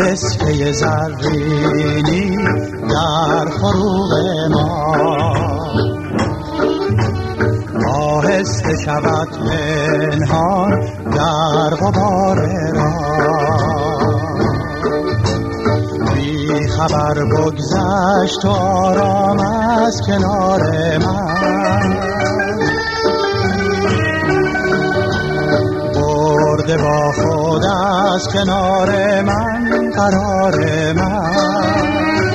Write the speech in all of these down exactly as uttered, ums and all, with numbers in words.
کالسکه زرینی در فروغ ما آهسته شود پنهان در غبار راه. بی خبر بگذشت و آرام از کنار من برده با خود از کنار من قرار من.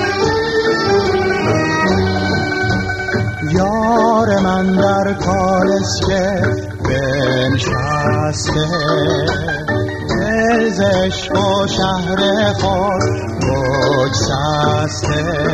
یار من در کالسکه بنشسته دل ز عشق و شهر خود بگسسته.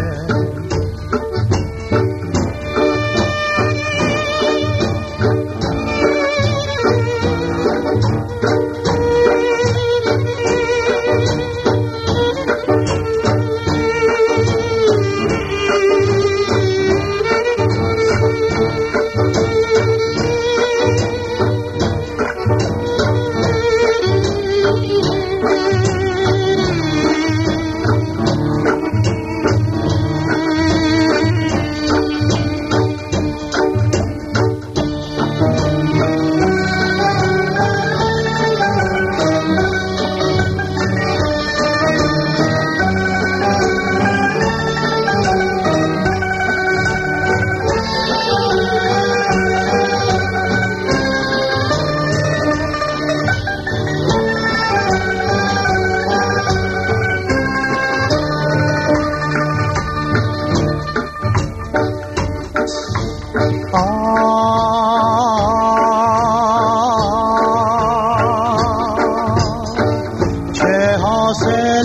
چه حاصل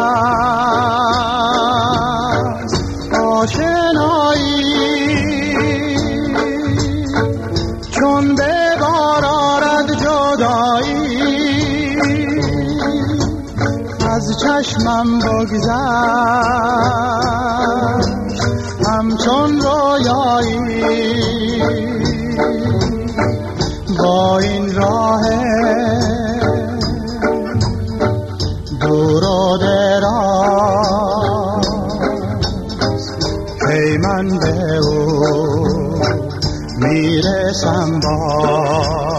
است آشنایی چون به بار آرد جدایی از چشمم بگذشت همچون رویایی با این راه دور و دراز کی من به او میرسم باز.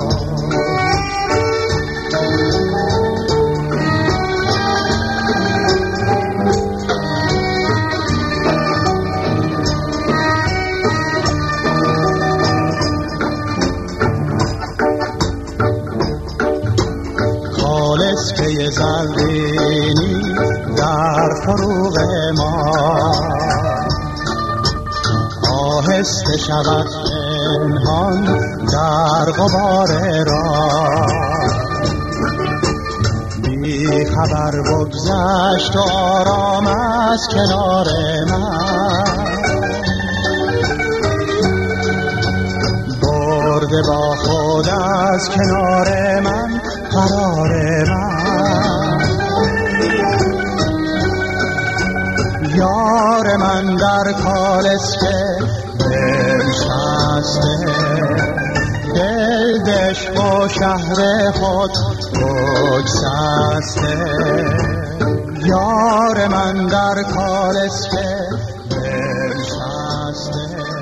کالسکه زرینی در فروغ ما آهسته شود پنهان در غبار راه. بی خبر بگذشت و آرام از کنار من برده با خود از کنار من قرار من. یار من در کالسکه بنشسته دل ز عشق و شهر خود بگسسته. یار من در کالسکه بنشسته